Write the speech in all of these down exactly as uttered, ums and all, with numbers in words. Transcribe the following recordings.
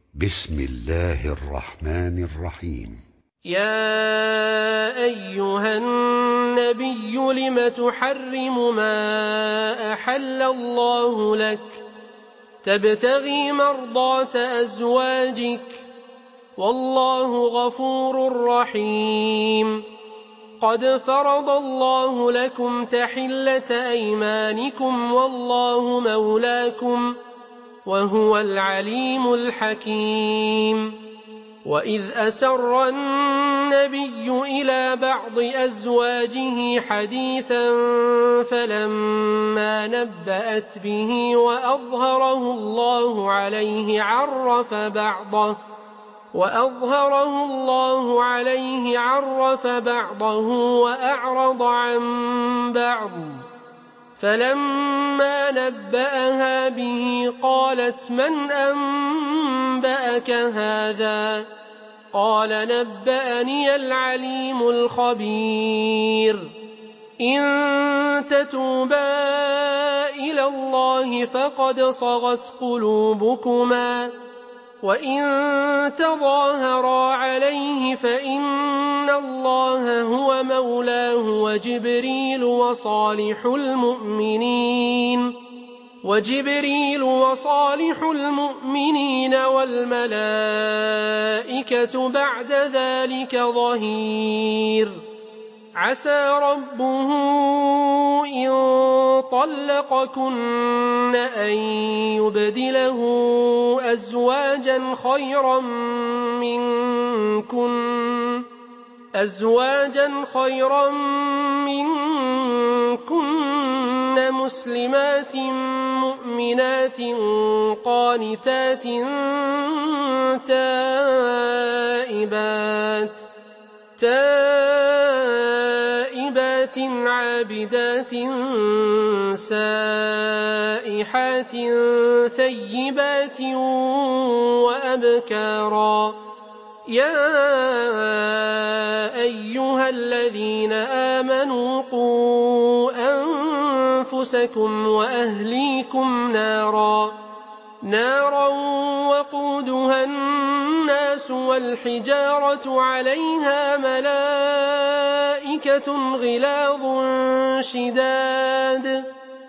بسم الله الرحمن الرحيم. يا أيها النبي لم تحرم ما أحل الله لك تبتغي مرضات أزواجك والله غفور رحيم. قد فرض الله لكم تحلة أيمانكم والله مولاكم وهو العليم الحكيم. وإذ أسر النبي إلى بعض أزواجه حديثا فلما نبأت به وأظهره الله عليه عرف بعضه وأظهره الله عليه عرف بعضه وأعرض عن بعض. فلما نبأها به قالت من أنبأك هذا؟ قال نبأني العليم الخبير. إن تتوبا إلى الله فقد صغت قلوبكما وإن تظاهرا عليه فإن الله هو مولاه وجبريل وصالح المؤمنين وجبريل وصالح المؤمنين والملائكة بعد ذلك ظهير. عسى ربه إن طلقكن أن يبدله أزواجا خيرا منكن أزواجا خيرا منكن مسلمات مؤمنات قانتات تائبات تائبات عابدات سائحات ثيبات وأبكارا. يا أيها الذين آمنوا قوا أنفسكم وأهليكم نارا نارا وقودها الناس والحجارة عليها ملائكة غلاظ شداد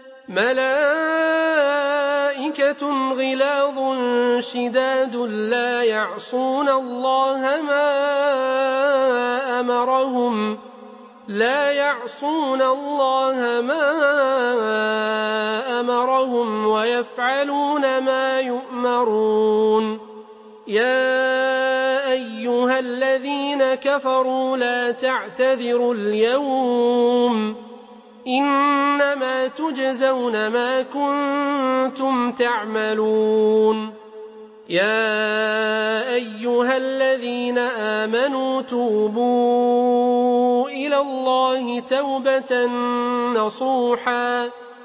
ملائكة غلاظ شداد لا يعصون الله ما أمرهم لا يعصون الله ما أمرهم ويفعلون ما يؤمرون. يا أيها الذين كفروا لا تعتذروا اليوم إنما تجزون ما كنتم تعملون. يا أيها الذين آمنوا توبوا إلى الله توبة نصوحا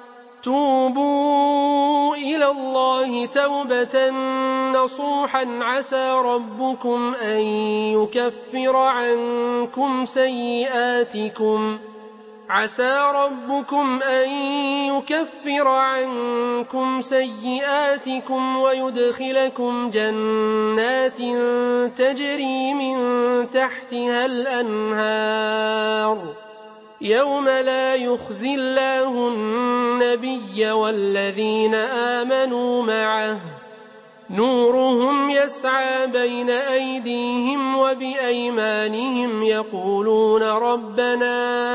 توبوا إلى الله توبة نصوحا عسى ربكم أن يكفر عنكم سيئاتكم عسى ربكم أن يكفر عنكم سيئاتكم ويدخلكم جنات تجري من تحتها الأنهار يوم لا يخزي الله النبي والذين آمنوا معه نورهم يسعى بين أيديهم وبأيمانهم يقولون ربنا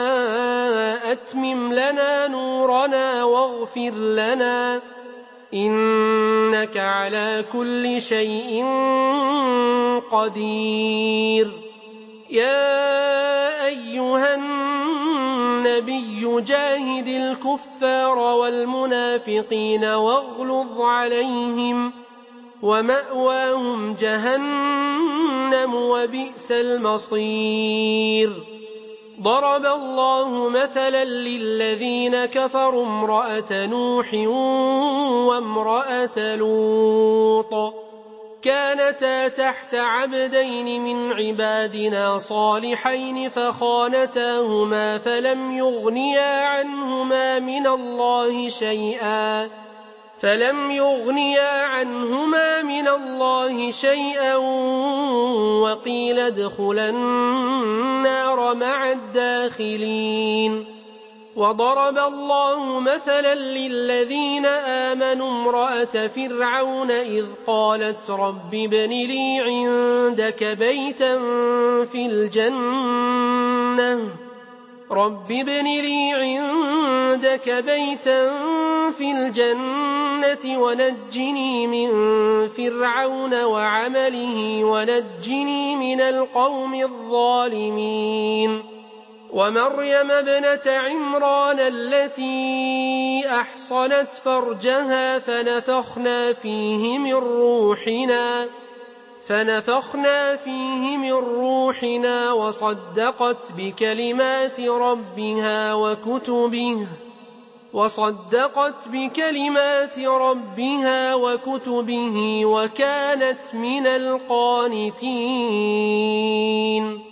أتمم لنا نورنا واغفر لنا إنك على كل شيء قدير. يا أيها النبي جاهد الكفار والمنافقين واغلظ عليهم ومأواهم جهنم وبئس المصير. ضرب الله مثلا للذين كفروا امرأة نوح وامرأة لوط كانتا تحت عبدين من عبادنا صالحين فخانتاهما فلم يغنيا عنهما من الله شيئا فلم يغنيا عنهما من الله شيئا وقيل ادخلا النار مع الداخلين. وضرب الله مثلا للذين آمنوا امرأة فرعون إذ قالت رب ابن لي عندك بيتا في الجنة رب ابن لي عندك بيتا في الجنة ونجني من فرعون وعمله ونجني من القوم الظالمين. ومريم ابنة عمران التي أحصنت فرجها فنفخنا فيه من روحنا فنفخنا فيه من روحنا وصدقت بكلمات ربها وكتبه وصدقت بكلمات ربها وكتبه وكانت من القانتين.